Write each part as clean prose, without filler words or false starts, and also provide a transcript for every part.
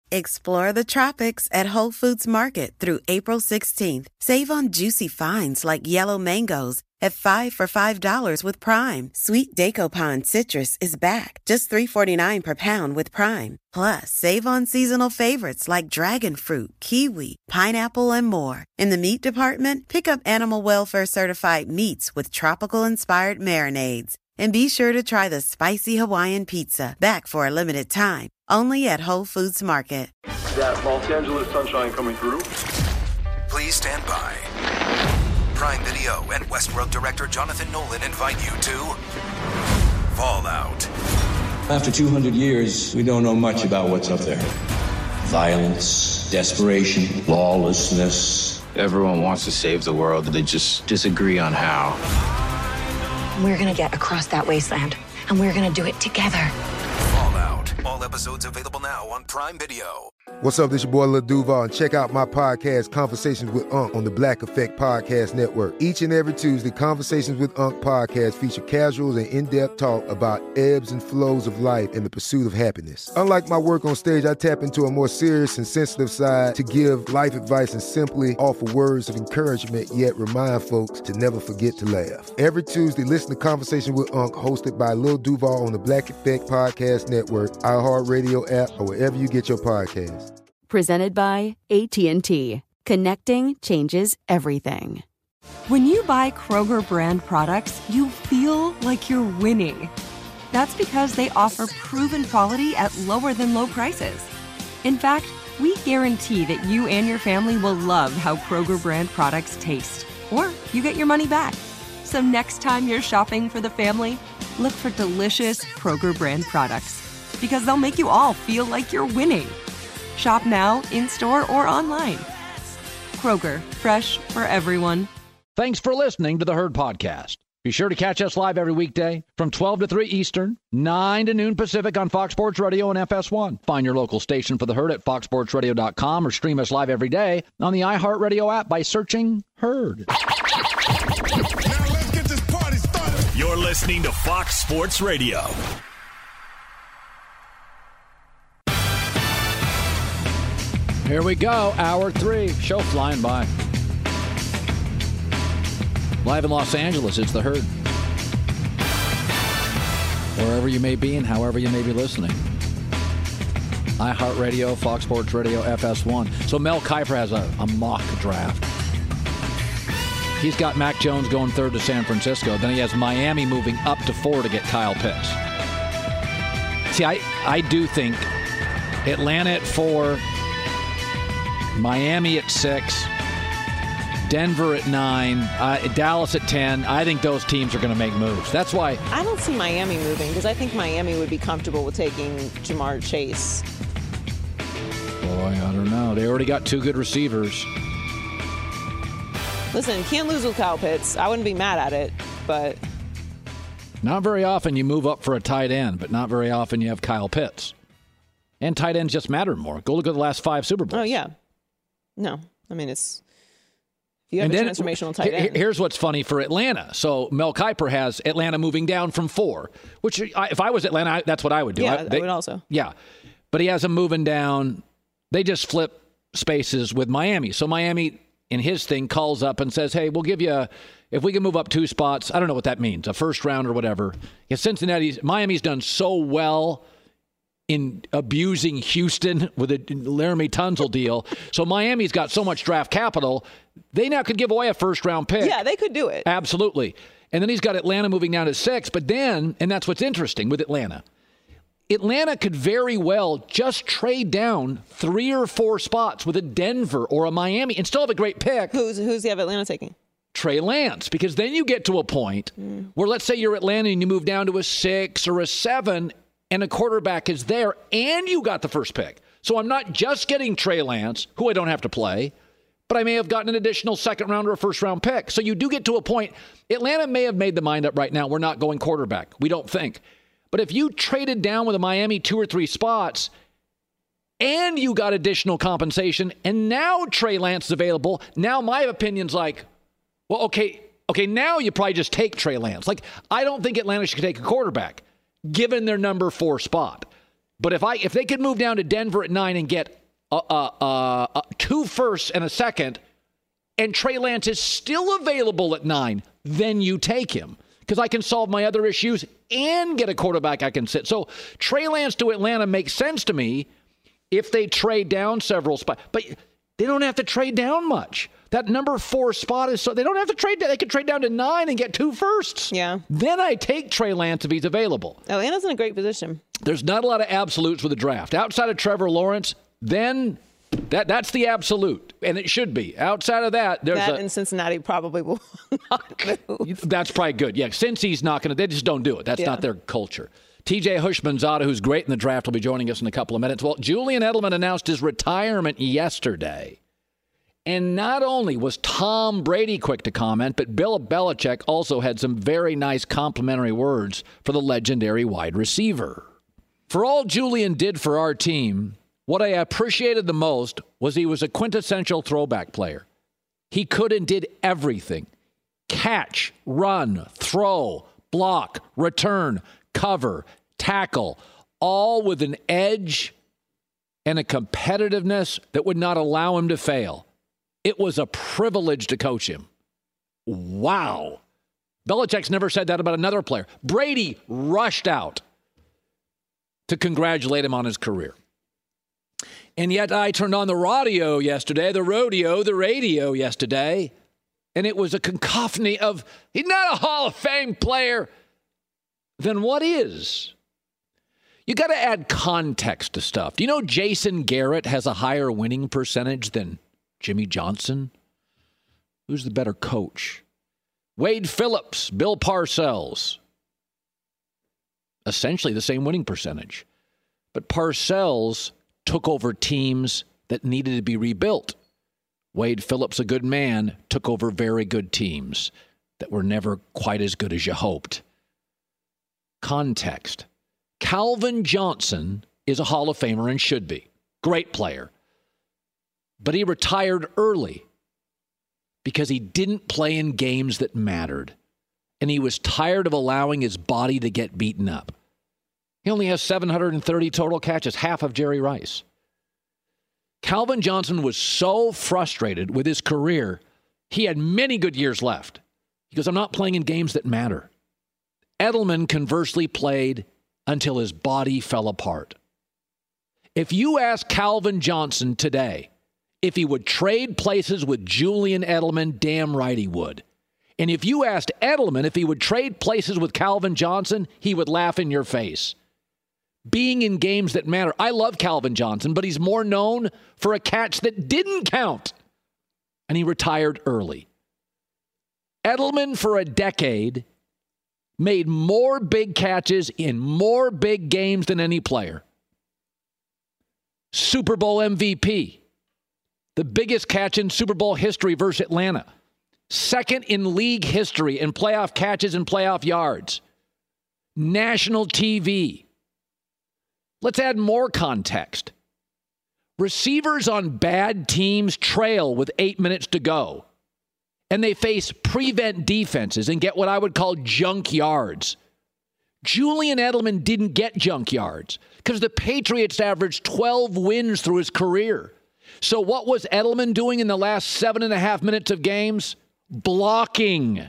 Explore the tropics at Whole Foods Market through April 16th. Save on juicy finds like yellow mangoes at 5 for $5 with Prime. Sweet Dacopan citrus is back, just $3.49 per pound with Prime. Plus, save on seasonal favorites like dragon fruit, kiwi, pineapple, and more. In the meat department, pick up animal welfare certified meats with tropical-inspired marinades. And be sure to try the spicy Hawaiian pizza, back for a limited time, only at Whole Foods Market. That Los Angeles sunshine coming through. Please stand by. Prime Video and Westworld director Jonathan Nolan invite you to Fallout. After 200 years, we don't know much about what's up there. Violence, desperation, lawlessness. Everyone wants to save the world, they just disagree on how. We're gonna get across that wasteland, and we're gonna do it together. Fallout. All episodes available now on Prime Video. What's up, this your boy Lil Duval, and check out my podcast, Conversations with Unc, on the Black Effect Podcast Network. Each and every Tuesday, Conversations with Unc podcast feature casuals and in-depth talk about ebbs and flows of life and the pursuit of happiness. Unlike my work on stage, I tap into a more serious and sensitive side to give life advice and simply offer words of encouragement, yet remind folks to never forget to laugh. Every Tuesday, listen to Conversation with Unc, hosted by Lil Duval on the Black Effect Podcast Network, iHeartRadio app, or wherever you get your podcasts. Presented by AT&T. Connecting changes everything. When you buy Kroger brand products, you feel like you're winning. That's because they offer proven quality at lower than low prices. In fact, we guarantee that you and your family will love how Kroger brand products taste, or you get your money back. So next time you're shopping for the family, look for delicious Kroger brand products, because they'll make you all feel like you're winning. Shop now, in-store, or online. Kroger, fresh for everyone. Thanks for listening to the Herd Podcast. Be sure to catch us live every weekday from 12 to 3 Eastern, 9 to noon Pacific on Fox Sports Radio and FS1. Find your local station for the Herd at foxsportsradio.com or stream us live every day on the iHeartRadio app by searching Herd. Now let's get this party started. You're listening to Fox Sports Radio. Here we go, hour 3. Show flying by. Live in Los Angeles, it's the Herd. Wherever you may be and however you may be listening. iHeartRadio, Fox Sports Radio, FS1. So Mel Kiper has a mock draft. He's got Mac Jones going 3rd to San Francisco. Then he has Miami moving up to 4 to get Kyle Pitts. See, I do think Atlanta at 4... Miami at 6, Denver at 9, Dallas at 10. I think those teams are going to make moves. That's why I don't see Miami moving, because I think Miami would be comfortable with taking Jamar Chase. Boy, I don't know. They already got 2 good receivers. Listen, can't lose with Kyle Pitts. I wouldn't be mad at it, but not very often you move up for a tight end, but not very often you have Kyle Pitts. And tight ends just matter more. Go look at the last 5 Super Bowls. Oh, yeah. No, I mean, if you have a transformational tight end. Here's what's funny for Atlanta. So Mel Kiper has Atlanta moving down from 4, which if I was Atlanta, that's what I would do. Yeah, I would also. Yeah, but he has them moving down. They just flip spaces with Miami. So Miami, in his thing, calls up and says, hey, we'll give you, if we can move up 2 spots, I don't know what that means, a first round or whatever. Yeah, Miami's done so well in abusing Houston with a Laramie Tunsil deal. So Miami's got so much draft capital, they now could give away a first-round pick. Yeah, they could do it. Absolutely. And then he's got Atlanta moving down to 6. But then, and that's what's interesting with Atlanta, Atlanta could very well just trade down 3 or 4 spots with a Denver or a Miami and still have a great pick. Who's the have Atlanta taking? Trey Lance. Because then you get to a point where, let's say you're Atlanta and you move down to a 6 or a 7, and a quarterback is there, and you got the first pick. So I'm not just getting Trey Lance, who I don't have to play, but I may have gotten an additional second round or a first round pick. So you do get to a point. Atlanta may have made the mind up right now. We're not going quarterback. We don't think. But if you traded down with a Miami 2 or 3 spots and you got additional compensation and now Trey Lance is available, now my opinion's like, well, okay, now you probably just take Trey Lance. Like, I don't think Atlanta should take a quarterback given their number 4 spot. But if they could move down to Denver at 9 and get 2 firsts and a second, and Trey Lance is still available at 9, then you take him. Because I can solve my other issues and get a quarterback I can sit. So Trey Lance to Atlanta makes sense to me if they trade down several spots. But they don't have to trade down much. That number 4 spot is so they don't have to trade down. They can trade down to 9 and get 2 firsts. Yeah. Then I take Trey Lance if he's available. Atlanta's in a great position. There's not a lot of absolutes with the draft. Outside of Trevor Lawrence, then that's the absolute, and it should be. Outside of that, there's and Cincinnati probably will not move. That's probably good. Yeah, since he's not going to, they just don't do it. That's not their culture. TJ Hushmanzada, who's great in the draft, will be joining us in a couple of minutes. Well, Julian Edelman announced his retirement yesterday. And not only was Tom Brady quick to comment, but Bill Belichick also had some very nice complimentary words for the legendary wide receiver. For all Julian did for our team, what I appreciated the most was he was a quintessential throwback player. He could and did everything. Catch, run, throw, block, return, cover, tackle, all with an edge and a competitiveness that would not allow him to fail. It was a privilege to coach him. Wow. Belichick's never said that about another player. Brady rushed out to congratulate him on his career. And yet I turned on the radio yesterday, the radio yesterday, and it was a cacophony of, he's not a Hall of Fame player. Then what is? You got to add context to stuff. Do you know Jason Garrett has a higher winning percentage than Jimmy Johnson? Who's the better coach? Wade Phillips, Bill Parcells. Essentially the same winning percentage. But Parcells took over teams that needed to be rebuilt. Wade Phillips, a good man, took over very good teams that were never quite as good as you hoped. Context. Calvin Johnson is a Hall of Famer and should be. Great player. But he retired early because he didn't play in games that mattered. And he was tired of allowing his body to get beaten up. He only has 730 total catches, half of Jerry Rice. Calvin Johnson was so frustrated with his career, he had many good years left. He goes, I'm not playing in games that matter. Edelman conversely played until his body fell apart. If you ask Calvin Johnson today if he would trade places with Julian Edelman, damn right he would. And if you asked Edelman if he would trade places with Calvin Johnson, he would laugh in your face. Being in games that matter. I love Calvin Johnson, but he's more known for a catch that didn't count. And he retired early. Edelman, for a decade, made more big catches in more big games than any player. Super Bowl MVP. The biggest catch in Super Bowl history versus Atlanta. Second in league history in playoff catches and playoff yards. National TV. Let's add more context. Receivers on bad teams trail with 8 minutes to go. And they face prevent defenses and get what I would call junk yards. Julian Edelman didn't get junk yards because the Patriots averaged 12 wins through his career. So what was Edelman doing in the last 7.5 minutes of games? Blocking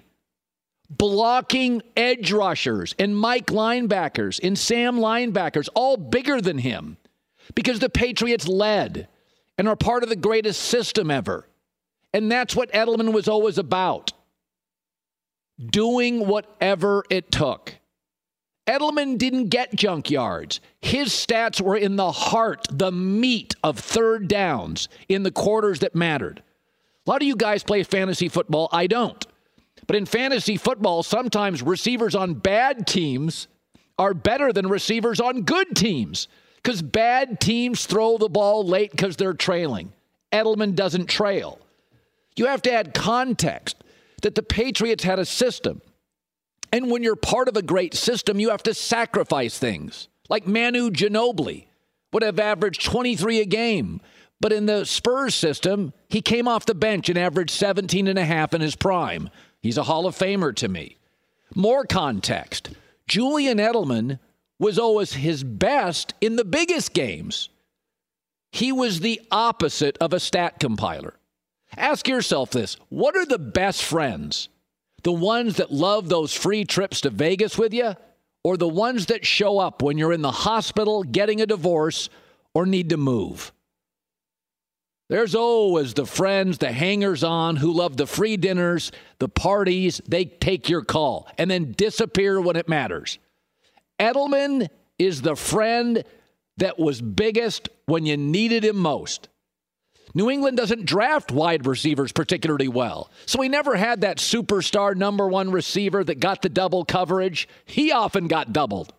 edge rushers and Mike linebackers and Sam linebackers, all bigger than him, because the Patriots led and are part of the greatest system ever. And that's what Edelman was always about. Doing whatever it took. Edelman didn't get junk yards. His stats were in the heart, the meat of third downs in the quarters that mattered. A lot of you guys play fantasy football. I don't. But in fantasy football, sometimes receivers on bad teams are better than receivers on good teams because bad teams throw the ball late because they're trailing. Edelman doesn't trail. You have to add context that the Patriots had a system. And when you're part of a great system, you have to sacrifice things. Like Manu Ginobili would have averaged 23 a game. But in the Spurs system, he came off the bench and averaged 17.5 in his prime. He's a Hall of Famer to me. More context. Julian Edelman was always his best in the biggest games. He was the opposite of a stat compiler. Ask yourself this. What are the best friends? The ones that love those free trips to Vegas with you, or the ones that show up when you're in the hospital, getting a divorce, or need to move? There's always the friends, the hangers-on who love the free dinners, the parties. They take your call and then disappear when it matters. Edelman is the friend that was biggest when you needed him most. New England doesn't draft wide receivers particularly well, so he never had that superstar number one receiver that got the double coverage. He often got doubled.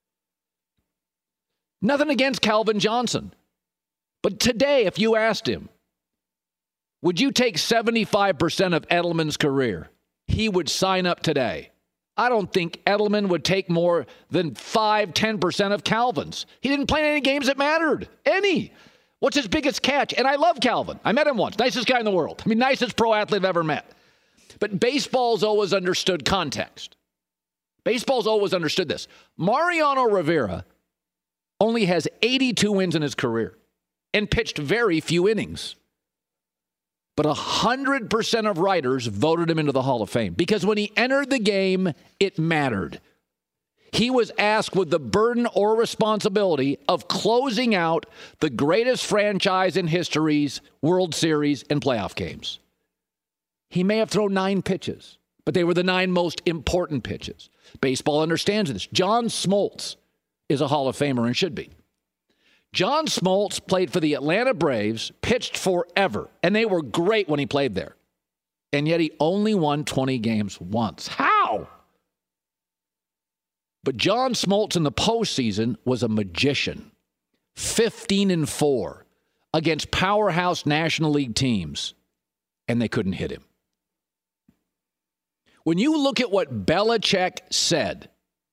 Nothing against Calvin Johnson. But today, if you asked him, would you take 75% of Edelman's career? He would sign up today. I don't think Edelman would take more than 5-10% of Calvin's. He didn't play any games that mattered. Any. What's his biggest catch? And I love Calvin. I met him once. Nicest guy in the world. I mean, nicest pro athlete I've ever met. But baseball's always understood context. Baseball's always understood this. Mariano Rivera only has 82 wins in his career and pitched very few innings. But 100% of writers voted him into the Hall of Fame because when he entered the game, it mattered. He was asked with the burden or responsibility of closing out the greatest franchise in history's World Series and playoff games. He may have thrown 9 pitches, but they were the 9 most important pitches. Baseball understands this. John Smoltz is a Hall of Famer and should be. John Smoltz played for the Atlanta Braves, pitched forever, and they were great when he played there. And yet he only won 20 games once. How? But John Smoltz in the postseason was a magician. 15-4 against powerhouse National League teams, and they couldn't hit him. When you look at what Belichick said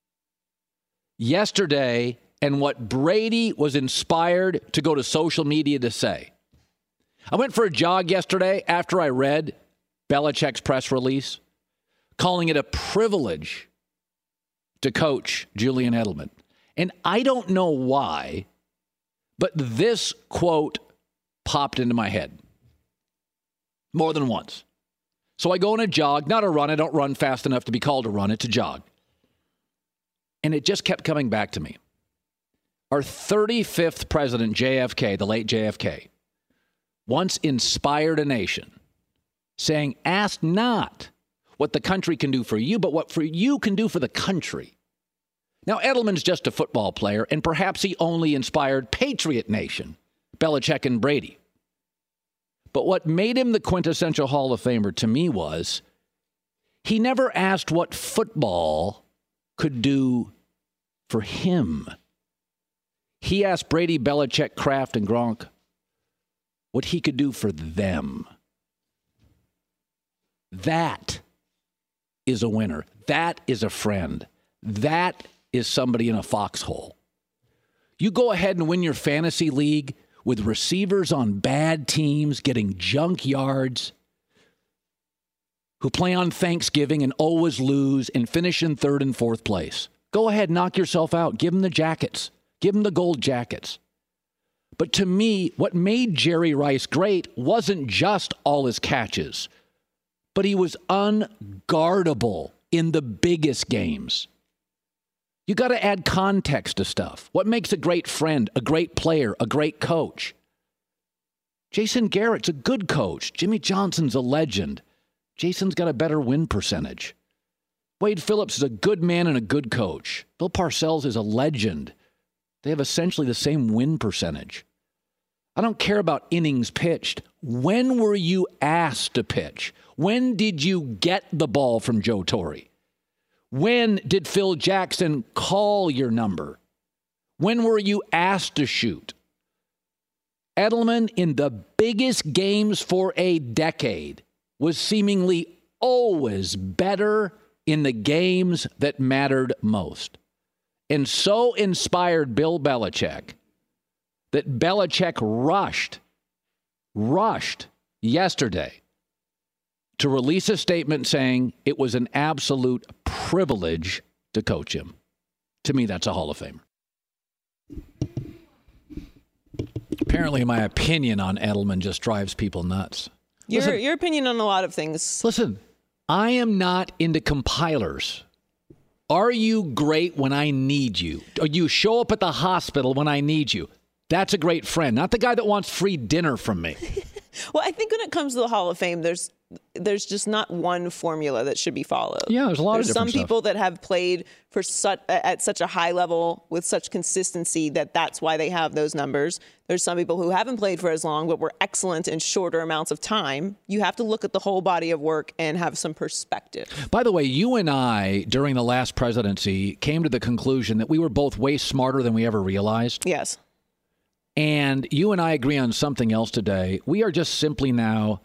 yesterday and what Brady was inspired to go to social media to say. I went for a jog yesterday after I read Belichick's press release, calling it a privilege to coach Julian Edelman. And I don't know why, but this quote popped into my head more than once. So I go on a jog, not a run. I don't run fast enough to be called a run. It's a jog. And it just kept coming back to me. Our 35th president, JFK, the late JFK, once inspired a nation saying, ask not what the country can do for you, but what for you can do for the country. Now, Edelman's just a football player, and perhaps he only inspired Patriot Nation, Belichick and Brady. But what made him the quintessential Hall of Famer to me was he never asked what football could do for him. He asked Brady, Belichick, Kraft, and Gronk what he could do for them. That is a winner. That is a friend. That is somebody in a foxhole. You go ahead and win your fantasy league with receivers on bad teams getting junk yards, who play on Thanksgiving and always lose and finish in 3rd and 4th place. Go ahead, knock yourself out. Give them the jackets. Give them the gold jackets. But to me, what made Jerry Rice great wasn't just all his catches, but he was unguardable in the biggest games. You got to add context to stuff. What makes a great friend, a great player, a great coach? Jason Garrett's a good coach. Jimmy Johnson's a legend. Jason's got a better win percentage. Wade Phillips is a good man and a good coach. Bill Parcells is a legend. They have essentially the same win percentage. I don't care about innings pitched. When were you asked to pitch? When did you get the ball from Joe Torre? When did Phil Jackson call your number? When were you asked to shoot? Edelman, in the biggest games for a decade, was seemingly always better in the games that mattered most. And so inspired Bill Belichick that Belichick rushed yesterday to release a statement saying it was an absolute privilege to coach him. To me, that's a Hall of Famer. Apparently, my opinion on Edelman just drives people nuts. Your opinion on a lot of things. Listen, I am not into compilers. Are you great when I need you? Or you show up at the hospital when I need you? That's a great friend, not the guy that wants free dinner from me. Well, I think when it comes to the Hall of Fame, there's just not one formula that should be followed. Yeah, there's a lot of different some stuff. people that have played for at such a high level with such consistency that's why they have those numbers. There's some people who haven't played for as long but were excellent in shorter amounts of time. You have to look at the whole body of work and have some perspective. By the way, you and I, during the last presidency, came to the conclusion that we were both way smarter than we ever realized. Yes. And you and I agree on something else today. We are just simply now,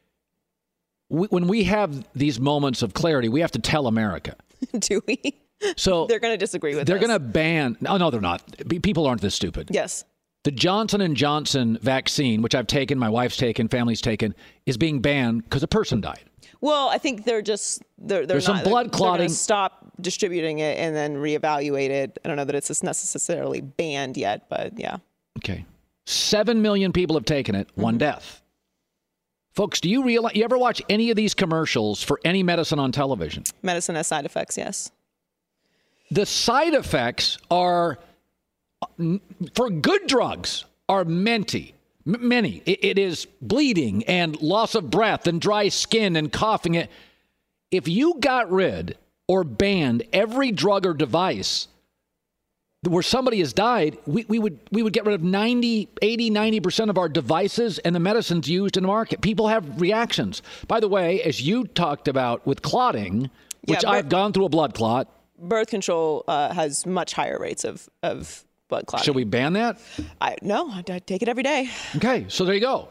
when we have these moments of clarity, we have to tell America. Do we? So they're going to disagree with us. They're going to ban. No, they're not. People aren't this stupid. Yes. The Johnson & Johnson vaccine, which I've taken, my wife's taken, family's taken, is being banned because a person died. Well, I think there's some blood clotting. They're going to stop distributing it and then reevaluate it. I don't know that it's necessarily banned yet, but yeah. Okay. 7 million people have taken it, one death. Folks, do you realize, you ever watch any of these commercials for any medicine on television? Medicine has side effects, yes. The side effects are, for good drugs, are many. It is bleeding and loss of breath and dry skin and coughing. If you got rid or banned every drug or device where somebody has died, we would get rid of 90% of our devices and the medicines used in the market. People have reactions. By the way, as you talked about with clotting, which I've gone through a blood clot. Birth control has much higher rates of blood clotting. Should we ban that? No, I take it every day. Okay, so there you go.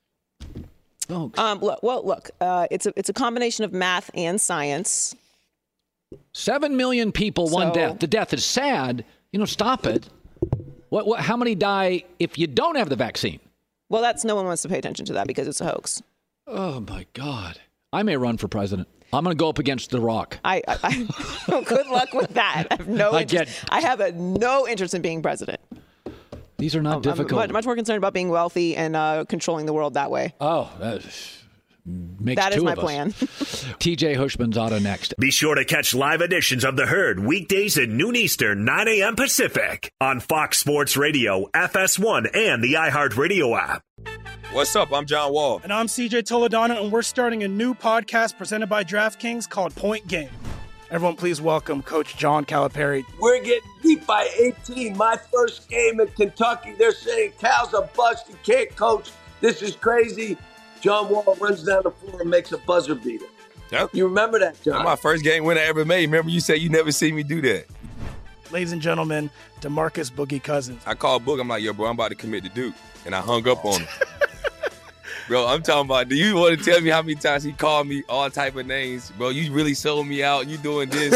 Look, it's a combination of math and science. 7 million people, one death. The death is sad. Stop it. How many die if you don't have the vaccine? Well, no one wants to pay attention to that because it's a hoax. Oh, my God. I may run for president. I'm going to go up against The Rock. Good luck with that. I have no interest. I have no interest in being president. These are not difficult. I'm much more concerned about being wealthy and controlling the world that way. Oh, that is my plan. TJ Hushman's Auto next. Be sure to catch live editions of The Herd weekdays at noon Eastern, 9 a.m. Pacific on Fox Sports Radio, FS1, and the iHeartRadio app. What's up? I'm John Wall. And I'm CJ Toledano, and we're starting a new podcast presented by DraftKings called Point Game. Everyone, please welcome Coach John Calipari. We're getting beat by 18. My first game in Kentucky, they're saying Cal's a bust. He can't coach. This is crazy. John Wall runs down the floor and makes a buzzer beater. Yep. You remember that, John? That's my first game winner I ever made. Remember you said you never see me do that. Ladies and gentlemen, DeMarcus Boogie Cousins. I called Boog. I'm like, yo, bro, I'm about to commit to Duke. And I hung up on him. Bro, I'm talking about, do you want to tell me how many times he called me all type of names? Bro, you really sold me out. You doing this.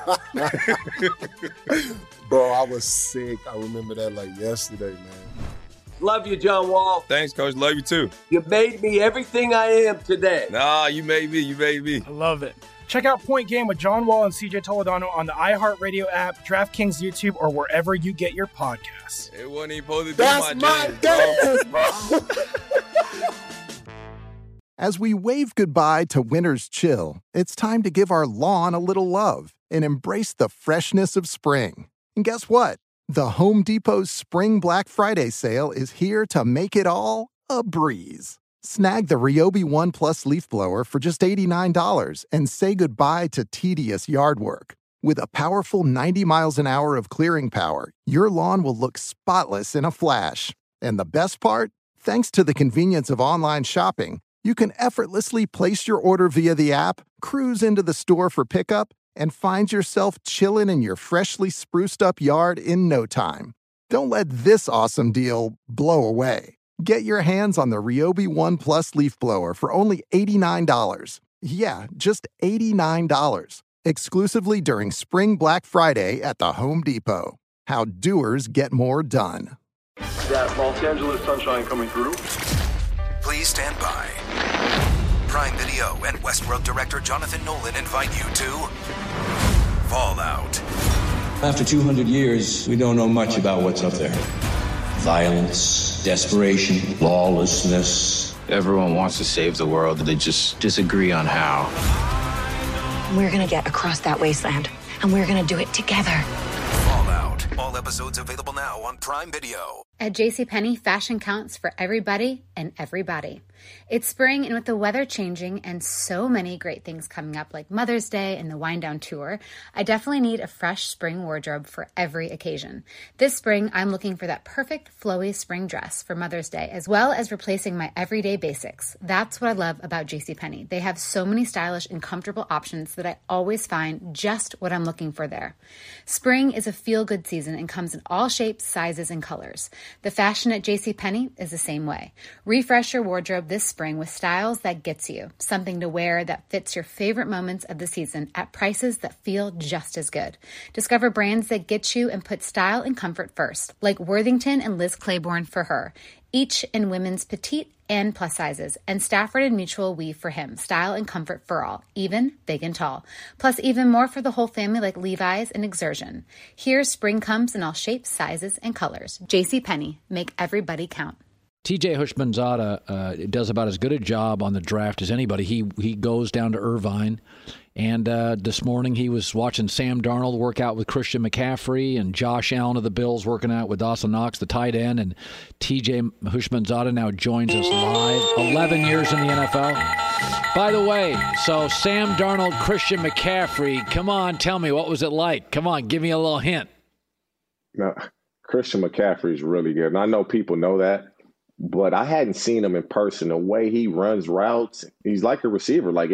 Bro, I was sick. I remember that like yesterday, man. Love you, John Wall. Thanks, Coach. Love you, too. You made me everything I am today. Nah, you made me. You made me. I love it. Check out Point Game with John Wall and CJ Toledano on the iHeartRadio app, DraftKings YouTube, or wherever you get your podcasts. It wasn't even supposed to be That's my game, bro. As we wave goodbye to winter's chill, it's time to give our lawn a little love and embrace the freshness of spring. And guess what? The Home Depot's Spring Black Friday sale is here to make it all a breeze. Snag the Ryobi One Plus leaf blower for just $89 and say goodbye to tedious yard work. With a powerful 90 miles an hour of clearing power, your lawn will look spotless in a flash. And the best part? Thanks to the convenience of online shopping, you can effortlessly place your order via the app, cruise into the store for pickup, and find yourself chilling in your freshly spruced up yard in no time. Don't let this awesome deal blow away. Get your hands on the Ryobi One Plus leaf blower for only $89. Yeah, just $89. Exclusively during Spring Black Friday at the Home Depot. How doers get more done. That Los Angeles sunshine coming through. Please stand by. Prime Video and Westworld director Jonathan Nolan invite you to Fallout. After 200 years, we don't know much about what's up there. Violence, desperation, lawlessness. Everyone wants to save the world, they just disagree on how. We're gonna get across that wasteland, and we're gonna do it together. Fallout. All episodes available now on Prime Video. At JCPenney, fashion counts for everybody and everybody. It's spring, and with the weather changing and so many great things coming up like Mother's Day and the Wind Down Tour, I definitely need a fresh spring wardrobe for every occasion. This spring, I'm looking for that perfect flowy spring dress for Mother's Day, as well as replacing my everyday basics. That's what I love about JCPenney. They have so many stylish and comfortable options that I always find just what I'm looking for there. Spring is a feel-good season and comes in all shapes, sizes, and colors. The fashion at JCPenney is the same way. Refresh your wardrobe this spring with styles that gets you, something to wear that fits your favorite moments of the season at prices that feel just as good. Discover brands that get you and put style and comfort first, like Worthington and Liz Claiborne for her, each in women's petite and plus sizes, and Stafford and Mutual weave for him, style and comfort for all, even big and tall. Plus even more for the whole family like Levi's and Exertion. Here, spring comes in all shapes, sizes, and colors. JCPenney, make everybody count. TJ Houshmandzadeh does about as good a job on the draft as anybody. He goes down to Irvine, and this morning he was watching Sam Darnold work out with Christian McCaffrey and Josh Allen of the Bills working out with Dawson Knox, the tight end, and TJ Houshmandzadeh now joins us live. 11 years in the NFL. By the way, so Sam Darnold, Christian McCaffrey, come on, tell me, what was it like? Come on, give me a little hint. No, Christian McCaffrey is really good, and I know people know that. But I hadn't seen him in person. The way he runs routes, he's like a receiver. Like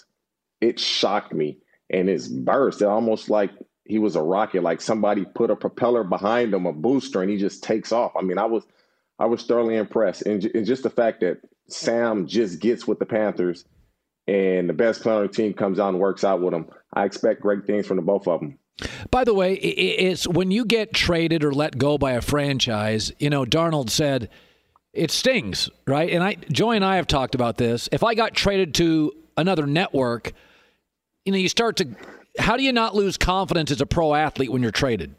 it shocked me. And his burst, it almost like he was a rocket. Like somebody put a propeller behind him, a booster, and he just takes off. I mean, I was thoroughly impressed. And just the fact that Sam just gets with the Panthers and the best player on the team comes out and works out with him, I expect great things from the both of them. By the way, it's when you get traded or let go by a franchise, Darnold said, it stings, right? And Joey and I have talked about this. If I got traded to another network, you start to, how do you not lose confidence as a pro athlete when you're traded?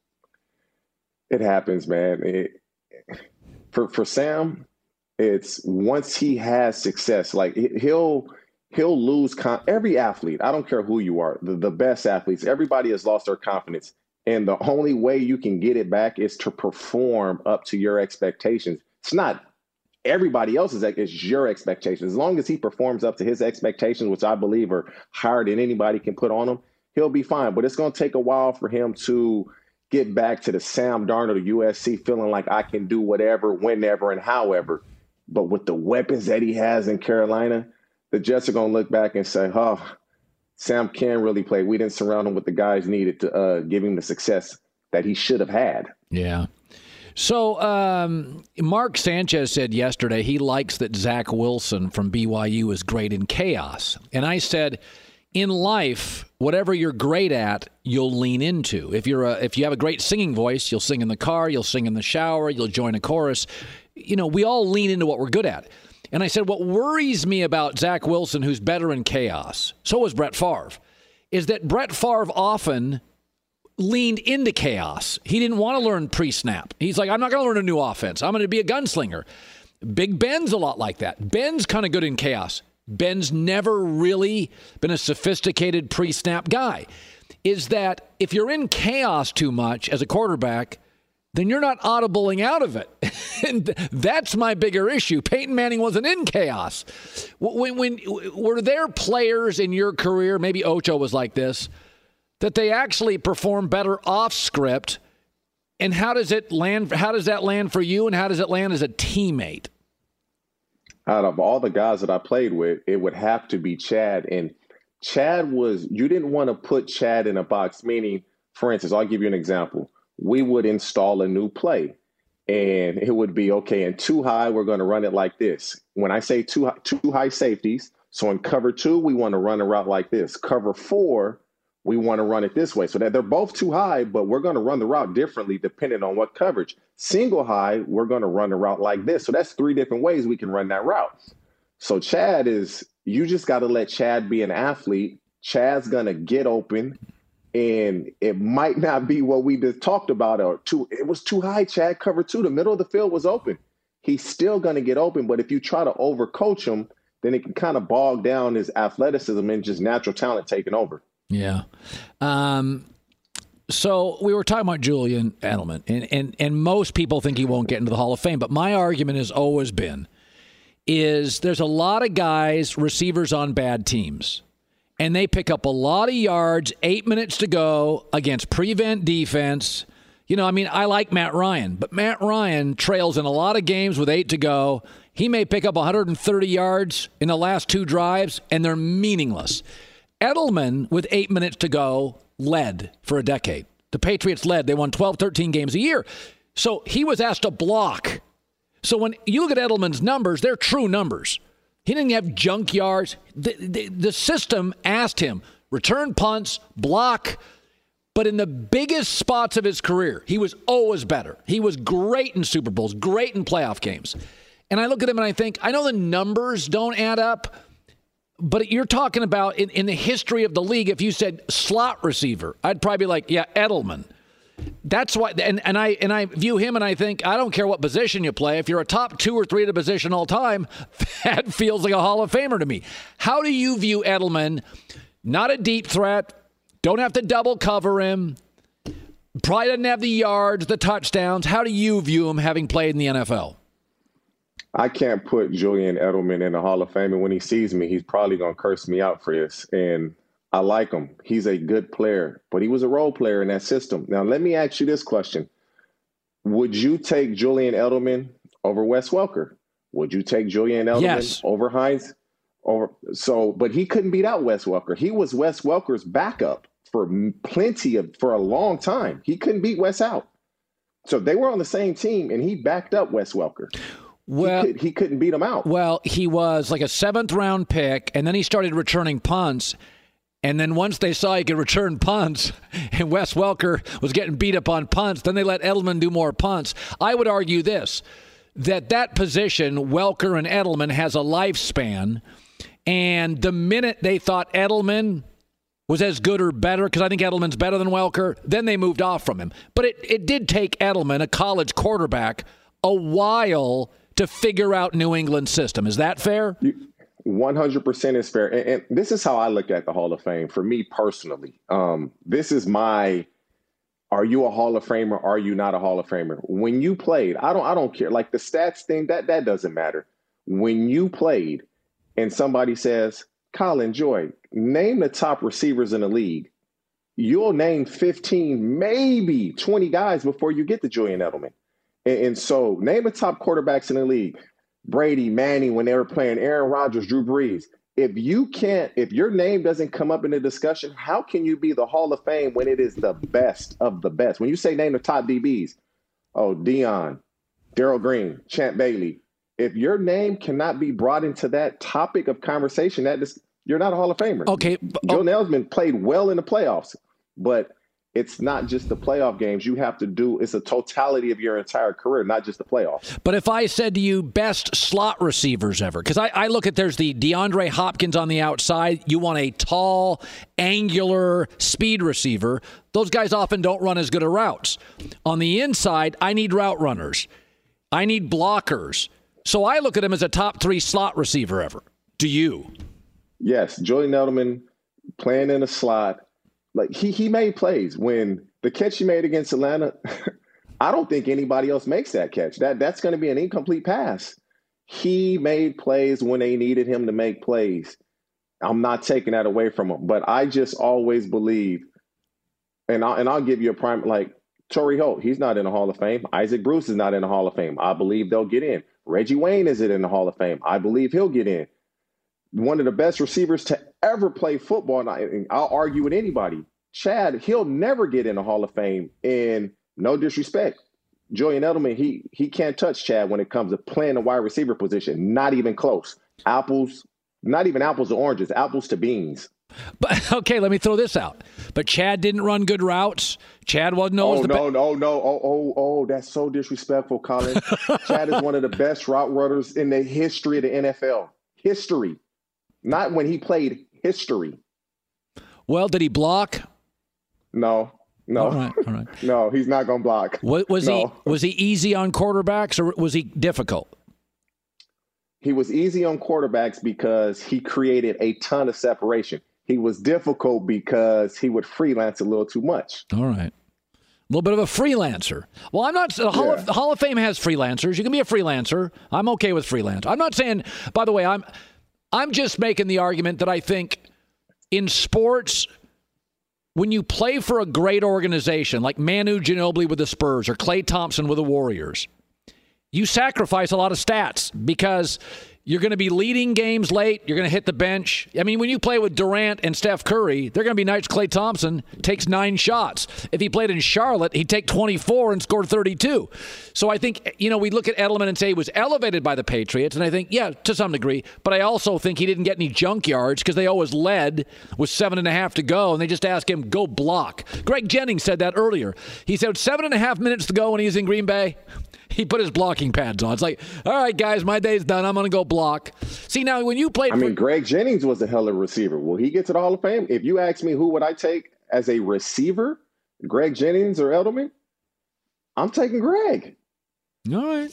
It happens, man. For Sam, it's once he has success, like he'll lose every athlete. I don't care who you are, the best athletes, everybody has lost their confidence. And the only way you can get it back is to perform up to your expectations. It's not everybody else's, it's your expectations. As long as he performs up to his expectations, which I believe are higher than anybody can put on him, he'll be fine. But it's going to take a while for him to get back to the Sam Darnold of USC, feeling like I can do whatever, whenever, and however. But with the weapons that he has in Carolina, the Jets are going to look back and say, oh, Sam can really play. We didn't surround him with the guys needed to give him the success that he should have had. Yeah. So Mark Sanchez said yesterday he likes that Zach Wilson from BYU is great in chaos. And I said, in life, whatever you're great at, you'll lean into. If you have a great singing voice, you'll sing in the car, you'll sing in the shower, you'll join a chorus. We all lean into what we're good at. And I said, what worries me about Zach Wilson, who's better in chaos, so was Brett Favre, is that Brett Favre often leaned into chaos. He didn't want to learn pre-snap. He's like, I'm not going to learn a new offense. I'm going to be a gunslinger. Big Ben's a lot like that. Ben's kind of good in chaos. Ben's never really been a sophisticated pre-snap guy. Is that if you're in chaos too much as a quarterback, then you're not audibling out of it. And that's my bigger issue. Peyton Manning wasn't in chaos. When were there players in your career, maybe Ocho was like this, that they actually perform better off script? And how does it land? How does that land for you? And how does it land as a teammate? Out of all the guys that I played with, it would have to be Chad. And Chad you didn't want to put Chad in a box, meaning, for instance, I'll give you an example. We would install a new play and it would be, okay, in two high, we're going to run it like this. When I say two high safeties, so in cover 2, we want to run a route like this. Cover 4, we want to run it this way. So that they're both too high, but we're going to run the route differently depending on what coverage. Single high, we're going to run the route like this. So that's 3 different ways we can run that route. So Chad you just got to let Chad be an athlete. Chad's going to get open. And it might not be what we just talked about. It was too high, Chad. Cover 2. The middle of the field was open. He's still going to get open, but if you try to overcoach him, then it can kind of bog down his athleticism and just natural talent taking over. Yeah. So we were talking about Julian Edelman, and most people think he won't get into the Hall of Fame, but my argument has always been there's a lot of guys, receivers on bad teams, and they pick up a lot of yards, 8 minutes to go against prevent defense. I like Matt Ryan, but Matt Ryan trails in a lot of games with 8 to go. He may pick up 130 yards in the last 2 drives, and they're meaningless. Edelman, with 8 minutes to go, led for a decade. The Patriots led. They won 12, 13 games a year. So he was asked to block. So when you look at Edelman's numbers, they're true numbers. He didn't have junk yards. The system asked him, return punts, block. But in the biggest spots of his career, he was always better. He was great in Super Bowls, great in playoff games. And I look at him and I think, I know the numbers don't add up, but you're talking about in the history of the league, if you said slot receiver, I'd probably be like, yeah, Edelman. That's why, and I view him and I think, I don't care what position you play. If you're a top 2 or 3 at a position all time, that feels like a Hall of Famer to me. How do you view Edelman? Not a deep threat. Don't have to double cover him. Probably doesn't have the yards, the touchdowns. How do you view him having played in the NFL? I can't put Julian Edelman in the Hall of Fame. And when he sees me, he's probably going to curse me out for this. And I like him. He's a good player, but he was a role player in that system. Now, let me ask you this question. Would you take Julian Edelman over Wes Welker? Would you take Julian Edelman over Hines? But he couldn't beat out Wes Welker. He was Wes Welker's backup for a long time. He couldn't beat Wes out. So they were on the same team, and he backed up Wes Welker. Well, he couldn't beat him out. Well, he was like a 7th-round pick, and then he started returning punts. And then once they saw he could return punts, and Wes Welker was getting beat up on punts, then they let Edelman do more punts. I would argue this, that position, Welker and Edelman, has a lifespan. And the minute they thought Edelman was as good or better, because I think Edelman's better than Welker, then they moved off from him. But it did take Edelman, a college quarterback, a while to figure out New England's system. Is that fair? 100% is fair. And this is how I look at the Hall of Fame for me personally. This is are you a Hall of Famer? Are you not a Hall of Famer? When you played, I don't care. Like the stats thing, that doesn't matter. When you played and somebody says, Colin Joy, name the top receivers in the league, you'll name 15, maybe 20 guys before you get to Julian Edelman. And so name the top quarterbacks in the league. Brady, Manning, when they were playing, Aaron Rodgers, Drew Brees. If your name doesn't come up in the discussion, how can you be the Hall of Fame when it is the best of the best? When you say name the top DBs, Deion, Darrell Green, Champ Bailey. If your name cannot be brought into that topic of conversation, you're not a Hall of Famer. Okay. Julian Edelman played well in the playoffs, but it's not just the playoff games. It's a totality of your entire career, not just the playoffs. But if I said to you, best slot receivers ever, because I look at there's the DeAndre Hopkins on the outside. You want a tall, angular speed receiver. Those guys often don't run as good of routes. On the inside, I need route runners. I need blockers. So I look at him as a top 3 slot receiver ever. Do you? Yes, Julian Edelman playing in a slot. Like he made plays. When the catch he made against Atlanta, I don't think anybody else makes that catch. That's going to be an incomplete pass. He made plays when they needed him to make plays. I'm not taking that away from him, but I just always believe, and I'll give you a prime, like Torrey Holt, he's not in the Hall of Fame. Isaac Bruce is not in the Hall of Fame. I believe they'll get in. Reggie Wayne isn't in the Hall of Fame. I believe he'll get in. One of the best receivers to ever play football, and I'll argue with anybody, Chad, he'll never get in the Hall of Fame. And no disrespect, Julian Edelman, he can't touch Chad when it comes to playing the wide receiver position. Not even close. Not even apples to oranges, apples to beans. But okay, let me throw this out. But Chad didn't run good routes. Chad wasn't always no. That's so disrespectful, Colin. Chad is one of the best route runners in the history of the NFL. History. Not when he played, history. Well, did he block? No. All right. No, he's not going to block. Was he easy on quarterbacks or was he difficult? He was easy on quarterbacks because he created a ton of separation. He was difficult because he would freelance a little too much. All right. A little bit of a freelancer. Well, I'm not. The Hall of Fame has freelancers. You can be a freelancer. I'm okay with freelance. I'm not saying. By the way, I'm just making the argument that I think in sports, when you play for a great organization like Manu Ginobili with the Spurs or Klay Thompson with the Warriors, you sacrifice a lot of stats because you're going to be leading games late. You're going to hit the bench. I mean, when you play with Durant and Steph Curry, there are going to be nights Klay Thompson takes 9 shots. If he played in Charlotte, he'd take 24 and score 32. So I think, we look at Edelman and say he was elevated by the Patriots. And I think, yeah, to some degree. But I also think he didn't get any junk yards because they always led with 7.5 to go. And they just asked him, go block. Greg Jennings said that earlier. He said 7.5 minutes to go when he was in Green Bay. He put his blocking pads on. It's like, all right, guys, my day's done. I'm going to go block. See, now, when you played... Greg Jennings was a hell of a receiver. Will he get to the Hall of Fame? If you ask me who would I take as a receiver, Greg Jennings or Edelman, I'm taking Greg. All right.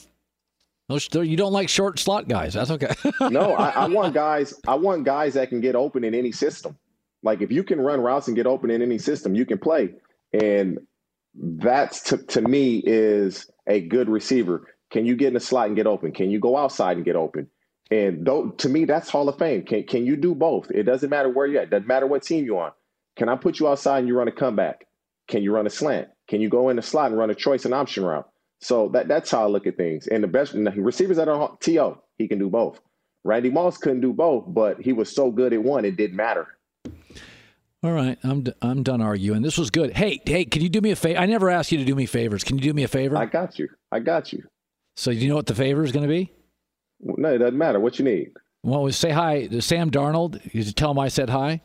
You don't like short slot guys. That's okay. No, I want guys that can get open in any system. Like, if you can run routes and get open in any system, you can play. And that's, to me, is a good receiver. Can you get in the slot and get open? Can you go outside and get open? And to me, that's Hall of Fame. Can you do both? It doesn't matter where you're at. It doesn't matter what team you're on. Can I put you outside and you run a comeback? Can you run a slant? Can you go in the slot and run a choice and option route? So that's how I look at things. And the best receivers that are T.O., he can do both. Randy Moss couldn't do both, but he was so good at one, it didn't matter. All right, I'm done arguing. This was good. Hey, can you do me a favor? I never asked you to do me favors. Can you do me a favor? I got you. So do you know what the favor is going to be? No, it doesn't matter. What you need? Well, say hi to Sam Darnold. You should tell him I said hi.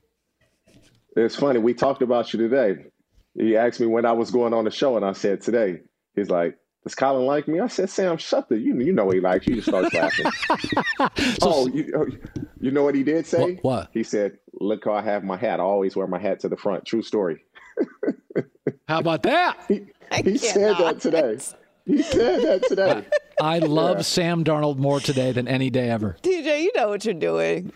It's funny. We talked about you today. He asked me when I was going on the show, and I said today. He's like, does Colin like me? I said, Sam, shut the. You know he likes you. He just starts laughing. You know what he did say? What? He said, look how I have my hat. I always wear my hat to the front. True story. How about that? He said that today. He said that today. I love Sam Darnold more today than any day ever. TJ, you know what you're doing.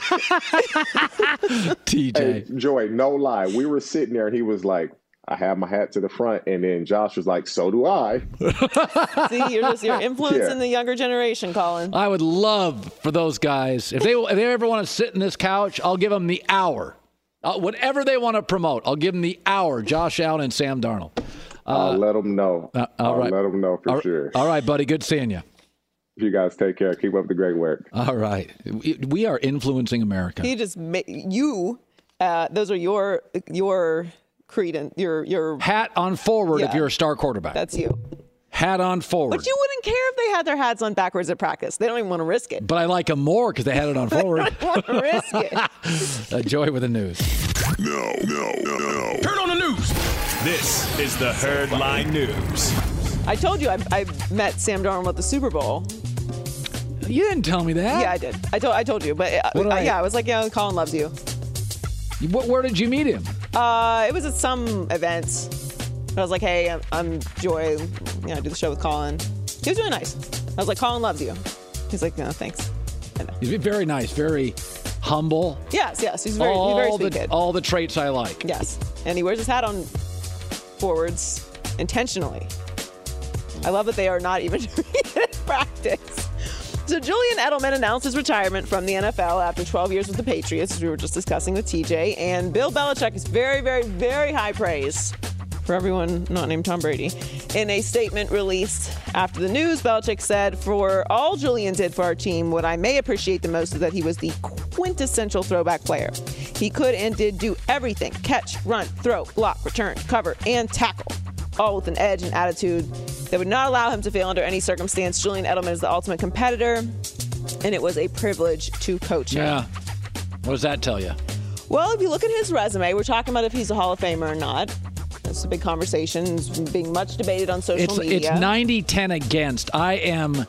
TJ. Hey, Joy, no lie. We were sitting there and he was like, I have my hat to the front. And then Josh was like, so do I. See, you're influencing the younger generation, Colin. I would love for those guys. If they ever want to sit in this couch, I'll give them the hour. Whatever they want to promote, I'll give them the hour. Josh Allen and Sam Darnold. I'll let them know. I'll let them know for sure. All right, buddy. Good seeing you. You guys take care. Keep up the great work. All right. We are influencing America. He just those are your credence, your hat on forward if you're a star quarterback. That's you. Hat on forward. But you wouldn't care if they had their hats on backwards at practice. They don't even want to risk it. But I like them more because they had it on forward. They don't want to risk it. Joy with the news. No. Turn on the news. This is the Herd Line News. I told you I met Sam Darnold at the Super Bowl. You didn't tell me that. Yeah, I did. I told you. But I was like, yeah, Colin loves you. Where did you meet him? It was at some event. I was like, hey, I'm Joy. I do the show with Colin. He was really nice. I was like, Colin loves you. He's like, no, thanks. He's very nice, very humble. Yes. He's very sweet kid. All the traits I like. Yes. And he wears his hat on forwards intentionally. I love that they are not even doing it in practice. So Julian Edelman announced his retirement from the NFL after 12 years with the Patriots, as we were just discussing with TJ. And Bill Belichick is very, very, very high praise for everyone not named Tom Brady. In a statement released after the news, Belichick said, for all Julian did for our team, what I may appreciate the most is that he was the quintessential throwback player. He could and did do everything: catch, run, throw, block, return, cover, and tackle, all with an edge and attitude that would not allow him to fail under any circumstance. Julian Edelman is the ultimate competitor, and it was a privilege to coach him. Yeah. What does that tell you? Well, if you look at his resume, we're talking about if he's a Hall of Famer or not. It's a big conversation. It's being much debated on social media. It's 90-10 against. I am...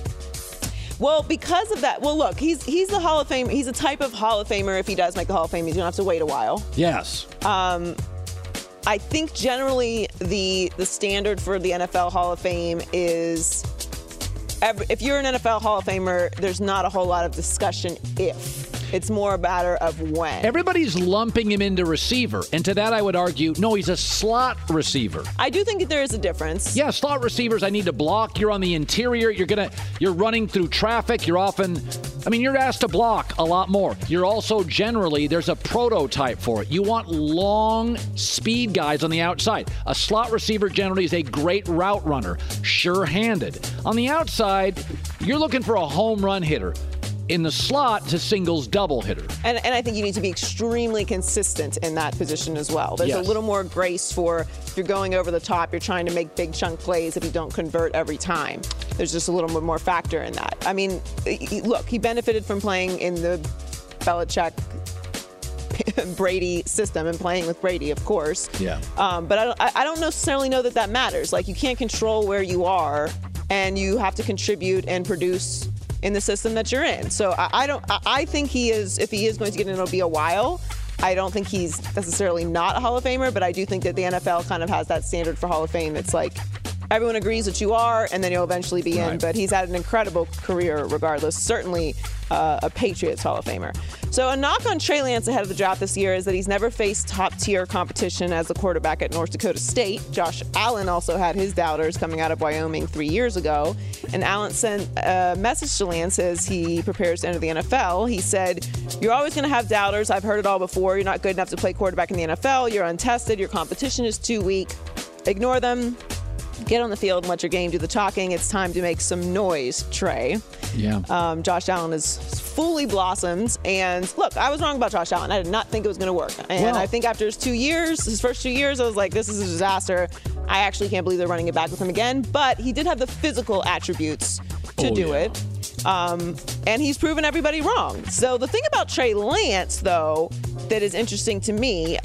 Well, because of that, look, he's the Hall of Fame. He's a type of Hall of Famer. If he does make the Hall of Fame, he's going to have to wait a while. Yes. I think generally the standard for the NFL Hall of Fame is if you're an NFL Hall of Famer, there's not a whole lot of discussion if. It's more a matter of when. Everybody's lumping him into receiver. And to that, I would argue, no, he's a slot receiver. I do think that there is a difference. Yeah, slot receivers, I need to block. You're on the interior. You're running through traffic. You're asked to block a lot more. You're also generally, there's a prototype for it. You want long speed guys on the outside. A slot receiver generally is a great route runner, sure-handed. On the outside, you're looking for a home run hitter. In the slot, to singles double hitter. And I think you need to be extremely consistent in that position as well. There's a little more grace for if you're going over the top, you're trying to make big chunk plays if you don't convert every time. There's just a little bit more factor in that. I mean, look, he benefited from playing in the Belichick Brady system and playing with Brady, of course. Yeah. But I don't necessarily know that matters. Like, you can't control where you are, and you have to contribute and produce in the system that you're in. So I think he is, if he is going to get in, it'll be a while. I don't think he's necessarily not a Hall of Famer, but I do think that the NFL kind of has that standard for Hall of Fame. It's like everyone agrees that you are, and then you'll eventually be in. But he's had an incredible career regardless. Certainly a Patriots Hall of Famer. So a knock on Trey Lance ahead of the draft this year is that he's never faced top-tier competition as a quarterback at North Dakota State. Josh Allen also had his doubters coming out of Wyoming 3 years ago. And Allen sent a message to Lance as he prepares to enter the NFL. He said, "You're always going to have doubters. I've heard it all before. You're not good enough to play quarterback in the NFL. You're untested. Your competition is too weak. Ignore them. Get on the field and let your game do the talking. It's time to make some noise, Trey." Yeah. Josh Allen has fully blossomed. And look, I was wrong about Josh Allen. I did not think it was going to work. And I think after his first 2 years, I was like, this is a disaster. I actually can't believe they're running it back with him again. But he did have the physical attributes to do it. And he's proven everybody wrong. So the thing about Trey Lance, though, that is interesting to me,